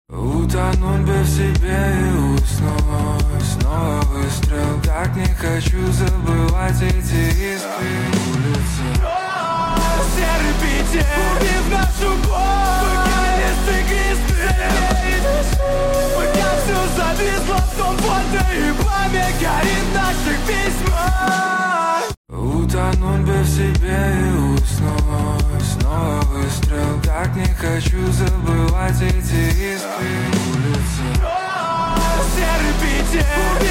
Утонуть бы в себе и уснуть. Снова выстрел, как не хочу забывать эти искры. Улица. Серый Питер, убив нашу боль. Вокалисты глисты. Пока все зависло в том фото и пламя горит в наших письмах. Утонуть бы в себе и уснуть. Снова выстрел, как не хочу забывать эти искры. Улица. Серый Питер.